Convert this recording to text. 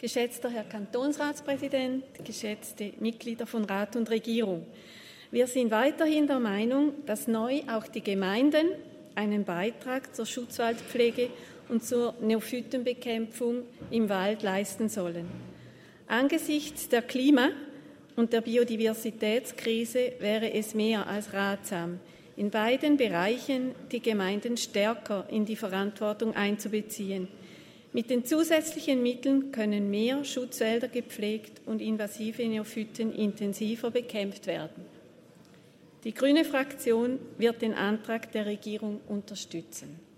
Geschätzter Herr Kantonsratspräsident, geschätzte Mitglieder von Rat und Regierung. Wir sind weiterhin der Meinung, dass neu auch die Gemeinden einen Beitrag zur Schutzwaldpflege und zur Neophytenbekämpfung im Wald leisten sollen. Angesichts der Klima- und der Biodiversitätskrise wäre es mehr als ratsam, in beiden Bereichen die Gemeinden stärker in die Verantwortung einzubeziehen. Mit den zusätzlichen Mitteln können mehr Schutzwälder gepflegt und invasive Neophyten intensiver bekämpft werden. Die grüne Fraktion wird den Antrag der Regierung unterstützen.